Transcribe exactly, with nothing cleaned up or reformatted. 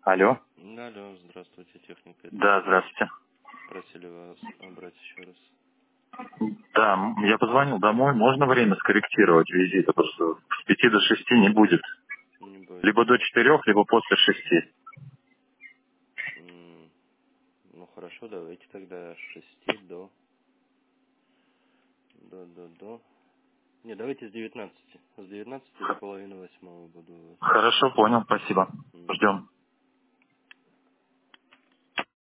Алло. Алло, здравствуйте, техника. Да, здравствуйте. Просили вас набрать еще раз. Да, м, я позвонил домой. Можно время скорректировать визита? Потому что с пяти до шести не будет. Не будет. Либо до четырех, либо после шести. М, Ну хорошо, давайте тогда с шести до... До, до, до... Не, давайте с девятнадцати. С девятнадцати до Х- половины восьмого буду у вас. Хорошо, понял, спасибо. Мгм. Ждем.